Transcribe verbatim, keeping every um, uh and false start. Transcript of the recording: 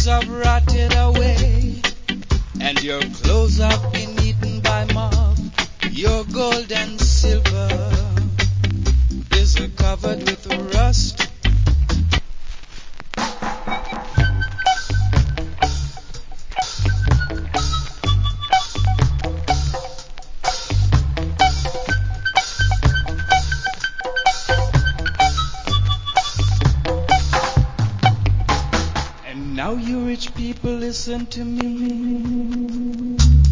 have rotted away, and your clothes have been eaten by moth. Your gold and silver is covered with rust. And now you rich people listen to me.